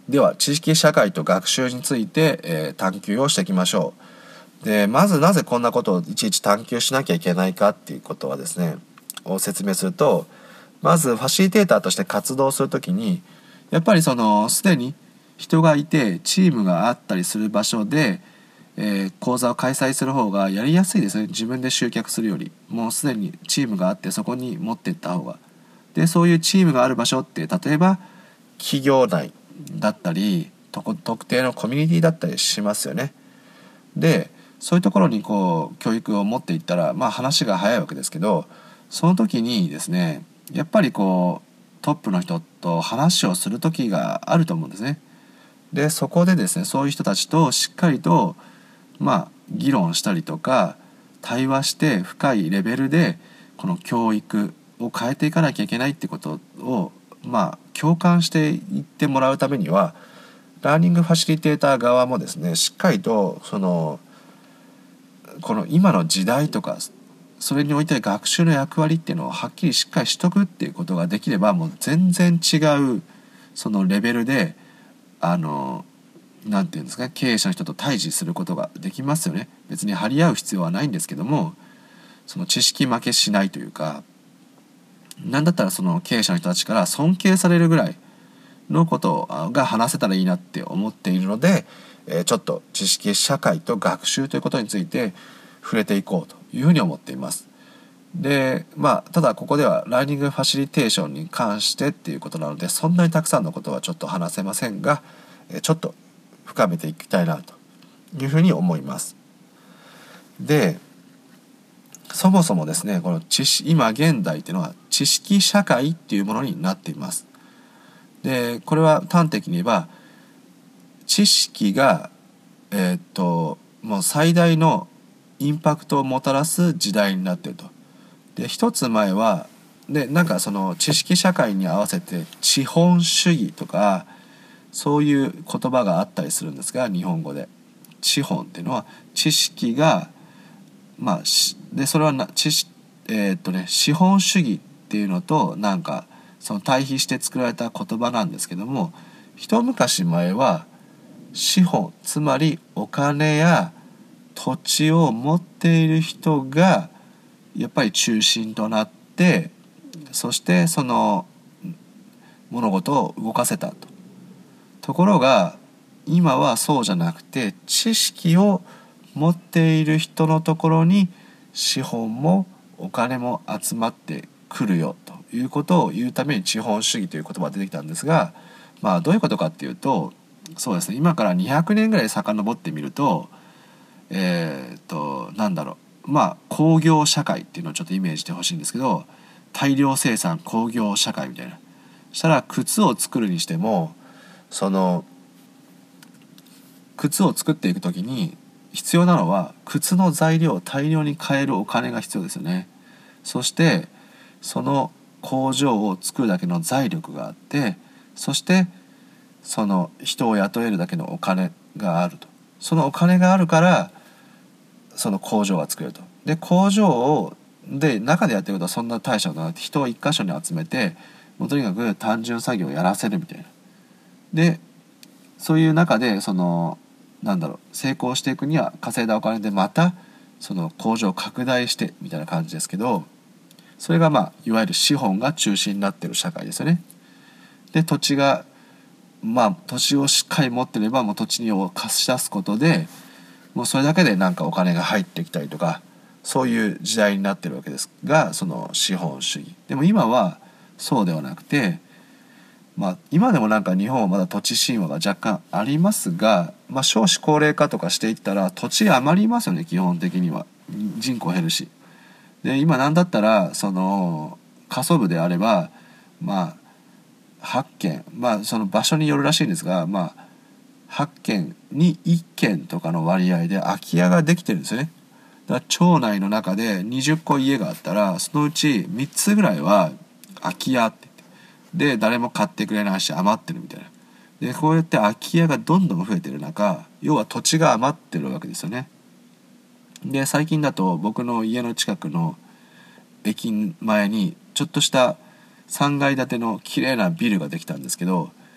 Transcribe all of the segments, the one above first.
では知識社会と学習について、探求をしていきましょう。でまずなぜこんなことをいちいち探求しなきゃいけないかっていうことはですねを説明すると、まずファシリテーターとして活動するときにやっぱりすでに人がいてチームがあったりする場所で、講座を開催する方がやりやすいですね。自分で集客するよりもうすでにチームがあってそこに持っていった方が。でそういうチームがある場所って例えば企業内だったり特定のコミュニティだったりしますよね。でそういうところに教育を持っていったら話が早いわけですけど、その時にですねやっぱりトップの人と話をする時があると思うんですね。でそこでですねそういう人たちとしっかりと議論したりとか対話して深いレベルでこの教育を変えていかなきゃいけないってことを共感していってもらうためにはラーニングファシリテーター側もですねしっかりとこの今の時代とかそれにおいて学習の役割っていうのをはっきりしっかりしとくっていうことができればもう全然違うそのレベルでなんていうんですか、経営者の人と対峙することができますよね。別に張り合う必要はないんですけども、その知識負けしないというか、なんだったらその経営者の人たちから尊敬されるぐらいのことが話せたらいいなって思っているので、ちょっと知識社会と学習ということについて触れていこうというふうに思っています。でただここではラーニングファシリテーションに関してっていうことなのでそんなにたくさんのことはちょっと話せませんが、ちょっと深めていきたいなというふうに思います。でそもそもですねこの今現代っていうのは知識社会っていうものになっています。でこれは端的に言えば知識がもう最大のインパクトをもたらす時代になっていると。で一つ前はその知識社会に合わせて資本主義とかそういう言葉があったりするんですが、日本語で資本っていうのは知識がでそれは資本主義っていうのとその対比して作られた言葉なんですけども、一昔前は資本つまりお金や土地を持っている人がやっぱり中心となって、そしてその物事を動かせたと。ところが今はそうじゃなくて知識を持っている人のところに資本もお金も集まってくるよということを言うために資本主義という言葉が出てきたんですが、どういうことかっていうと、そうですね今から200年ぐらい遡ってみると工業社会っていうのをちょっとイメージしてほしいんですけど、大量生産工業社会みたいな。したら靴を作るにしてもその靴を作っていくときに必要なのは靴の材料を大量に買えるお金が必要ですよね。そしてその工場を作るだけの財力があって、そしてその人を雇えるだけのお金があると。そのお金があるからその工場が作れると。で工場で中でやってることはそんな大したことなくて、人を一箇所に集めてもうとにかく単純作業をやらせるみたいな。でそういう中で成功していくには稼いだお金でまたその工場を拡大してみたいな感じですけど、それがいわゆる資本が中心になっている社会ですよね。で土地をしっかり持ってればもう土地を貸し出すことでもうそれだけでお金が入ってきたりとか、そういう時代になってるわけですが、その資本主義。でも今はそうではなくて、今でも日本はまだ土地神話が若干ありますが、少子高齢化とかしていったら土地余りますよね。基本的には人口減るし。で今なんだったらその過疎部であれば8軒その場所によるらしいんですが8軒に1軒とかの割合で空き家ができてるんですよね。だから町内の中で20個家があったらそのうち3つぐらいは空き家ってで誰も買ってくれないし余ってるみたいな。でこうやって空き家がどんどん増えてる中、要は土地が余ってるわけですよね。で最近だと僕の家の近くの駅前にちょっとした3階建ての綺麗なビルができたんですけど、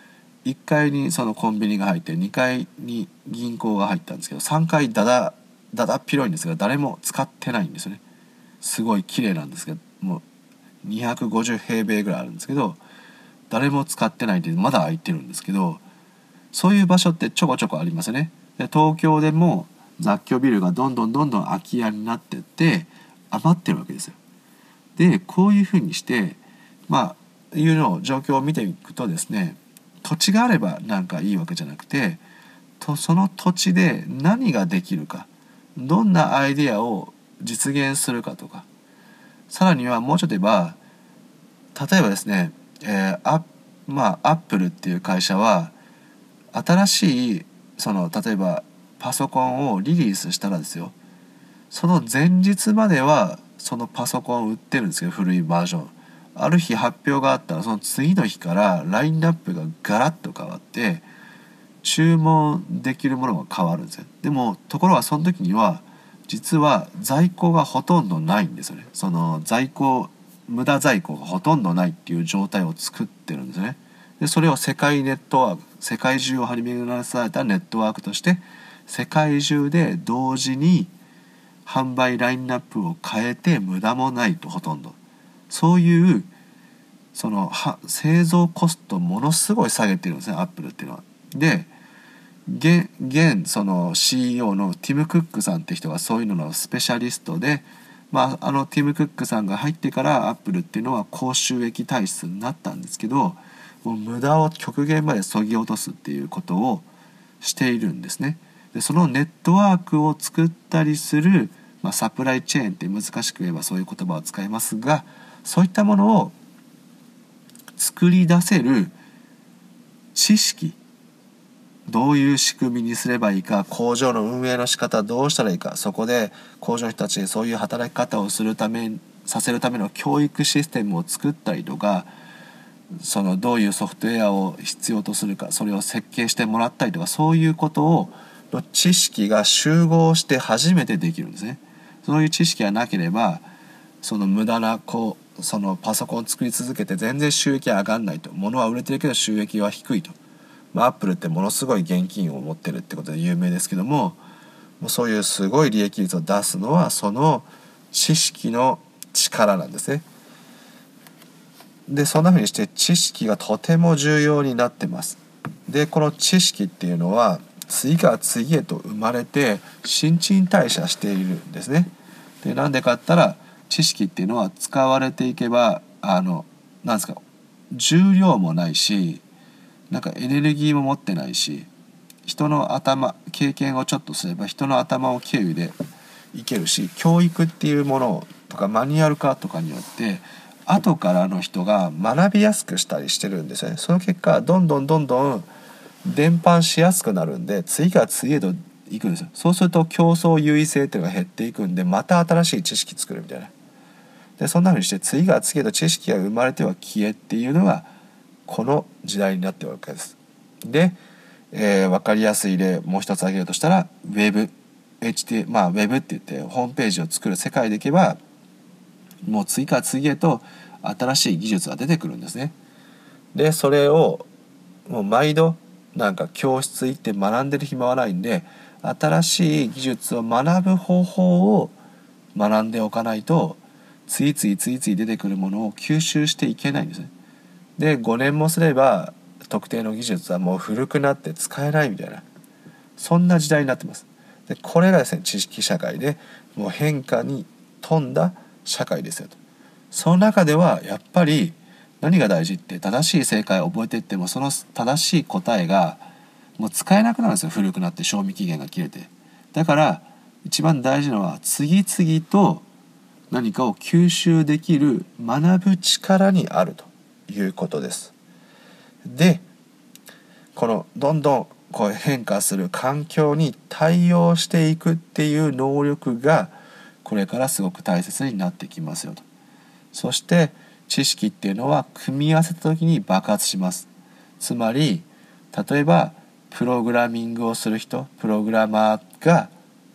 1階にそのコンビニが入って2階に銀行が入ったんですけど、3階だだっ広いんですが誰も使ってないんですよね。すごい綺麗なんですけど、もう250平米ぐらいあるんですけど誰も使ってないんでまだ空いてるんですけど、そういう場所ってちょこちょこありますよね。で東京でも雑居ビルがどんどん空き家になってって余ってるわけですよ。でこういうふうにしていうのを状況を見ていくとですね、土地があればなんかいいわけじゃなくて、その土地で何ができるか、どんなアイデアを実現するかとか、さらにはもうちょっと言えば、例えばですね、アップルっていう会社は新しい例えばパソコンをリリースしたらですよ、その前日まではそのパソコンを売ってるんですけど、古いバージョン、ある日発表があったらその次の日からラインナップがガラッと変わって注文できるものが変わるんですよ。でもところがその時には実は在庫がほとんどないんですよね。その無駄在庫がほとんどないっていう状態を作ってるんですね。でそれを世界中を張り巡らされたネットワークとして世界中で同時に販売ラインナップを変えて無駄もないと、ほとんどそういう製造コストものすごい下げてるんですね、アップルっていうのは。で現その CEO のティム・クックさんって人がそういうののスペシャリストで、ティム・クックさんが入ってからアップルっていうのは高収益体質になったんですけど、もう無駄を極限まで削ぎ落とすっていうことをしているんですね。でそのネットワークを作ったりする、サプライチェーンって難しく言えばそういう言葉を使いますが、そういったものを作り出せる知識、どういう仕組みにすればいいか、工場の運営の仕方どうしたらいいか、そこで工場の人たちにそういう働き方をさせるための教育システムを作ったりとか、どういうソフトウェアを必要とするか、それを設計してもらったりとか、そういうことの知識が集合して初めてできるんですね。そういう知識がなければ無駄なパソコンを作り続けて全然収益上がんないと、物は売れてるけど収益は低いと。アップルってものすごい現金を持ってるってことで有名ですけども、そういうすごい利益率を出すのはその知識の力なんですね。でそんな風にして知識がとても重要になってます。でこの知識っていうのは次から次へと生まれて新陳代謝しているんですね。でなんでかって言ったら、知識っていうのは使われていけばなんですか、重量もないし、エネルギーも持ってないし、経験をちょっとすれば人の頭を経由でいけるし、教育っていうものとかマニュアル化とかによって後からの人が学びやすくしたりしてるんですよね。その結果どんどん伝播しやすくなるんで、次から次へといくんですよ。そうすると競争優位性っていうのが減っていくんで、また新しい知識作るみたいな。でそんな風にして次から次へと知識が生まれては消えっていうのがこの時代になっているわけです。で、分かりやすい例もう一つ挙げるとしたら、ウェブって言ってホームページを作る世界でいけば、もう次から次へと新しい技術が出てくるんですね。でそれをもう毎度教室行って学んでる暇はないんで、新しい技術を学ぶ方法を学んでおかないと次々出てくるものを吸収していけないんですね。で5年もすれば特定の技術はもう古くなって使えないみたいな、そんな時代になってます。でこれがですね、知識社会でもう変化に富んだ社会ですよと。その中ではやっぱり何が大事って、正しい正解を覚えていってもその正しい答えがもう使えなくなるんですよ、古くなって賞味期限が切れて。だから一番大事なのは次々と何かを吸収できる学ぶ力にあるということです。でこのどんどん変化する環境に対応していくっていう能力がこれからすごく大切になってきますよと。そして知識っていうのは組み合わせた時に爆発します。つまり例えばプログラミングをする人、プログラマーが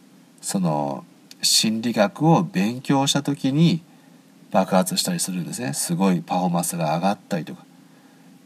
心理学を勉強した時に爆発したりするんですね。すごいパフォーマンスが上がったりとか。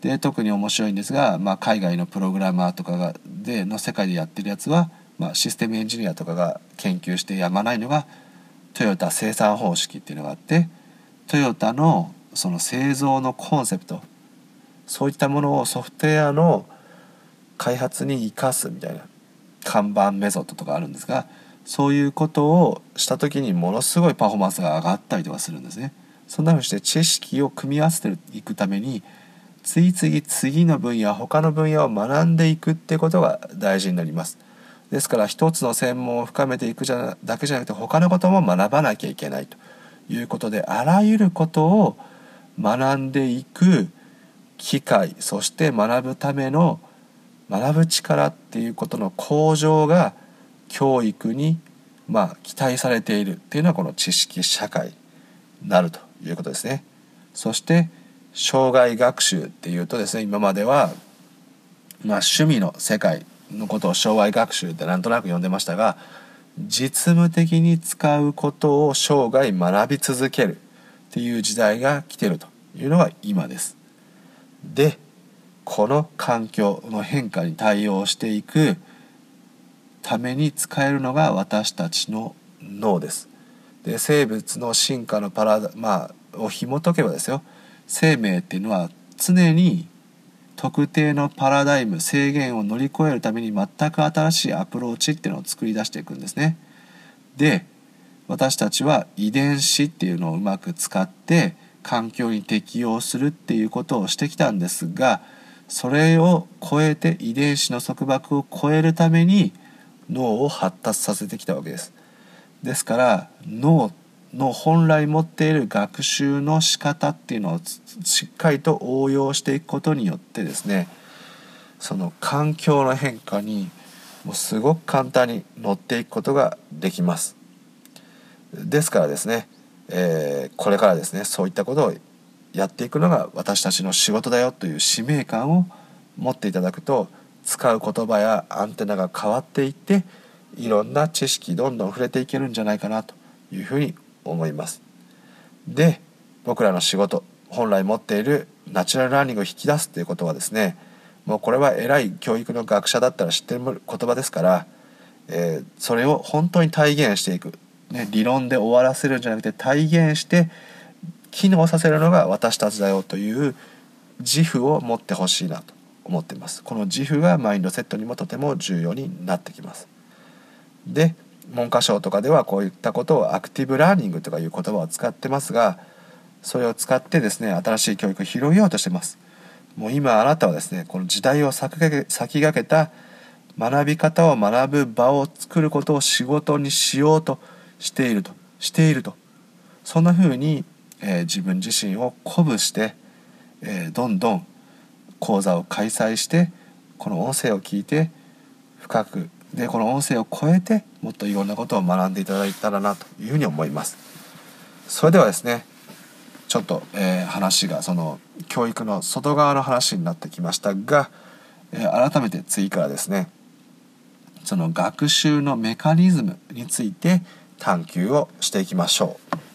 で特に面白いんですが、海外のプログラマーとかの世界でやってるやつは、システムエンジニアとかが研究してやまないのがトヨタ生産方式っていうのがあって、トヨタのその製造のコンセプト、そういったものをソフトウェアの開発に生かすみたいな看板メソッドとかあるんですが、そういうことをした時にものすごいパフォーマンスが上がったりとかするんですね。そんなふうにして知識を組み合わせていくために次の分野、他の分野を学んでいくってことが大事になります。ですから一つの専門を深めていくだけじゃなくて他のことも学ばなきゃいけないということで、あらゆることを学んでいく機会、そして学ぶための学ぶ力っていうことの向上が教育に期待されているっていうのはこの知識社会になるということですね。そして生涯学習っていうとですね、今までは趣味の世界のことを生涯学習ってなんとなく呼んでましたが、実務的に使うことを生涯学び続けるっていう時代が来ているというのが今です。で、この環境の変化に対応していくために使えるのが私たちの脳です。で、生物の進化のを紐解けばですよ、生命っていうのは常に特定のパラダイム、制限を乗り越えるために全く新しいアプローチっていうのを作り出していくんですね。で、私たちは遺伝子っていうのをうまく使って環境に適応するっていうことをしてきたんですが、それを超えて遺伝子の束縛を超えるために脳を発達させてきたわけです。ですから脳の本来持っている学習の仕方っていうのをしっかりと応用していくことによってですね、その環境の変化にもうすごく簡単に乗っていくことができます。ですからですね、これからですね、そういったことをやっていくのが私たちの仕事だよという使命感を持っていただくと、使う言葉やアンテナが変わっていっていろんな知識どんどん触れていけるんじゃないかなというふうに思います。で、僕らの仕事、本来持っているナチュラルラーニングを引き出すということはですね、もうこれは偉い教育の学者だったら知ってる言葉ですから、それを本当に体現していく、理論で終わらせるんじゃなくて体現して機能させるのが私たちだよという自負を持ってほしいなと思っています。この自負がマインドセットにもとても重要になってきます。で、文科省とかではこういったことをアクティブラーニングとかいう言葉を使ってますが、それを使ってですね、新しい教育を広げようとしています。もう今あなたはですね、この時代を先駆けた学び方を学ぶ場を作ることを仕事にしようとしているとそんな風に、自分自身を鼓舞して、どんどん講座を開催して、この音声を聞いて深くでこの音声を超えてもっといろんなことを学んでいただいたらなというふうに思います。それではですね、ちょっと、話がその教育の外側の話になってきましたが、改めて次からですね、その学習のメカニズムについて探求をしていきましょう。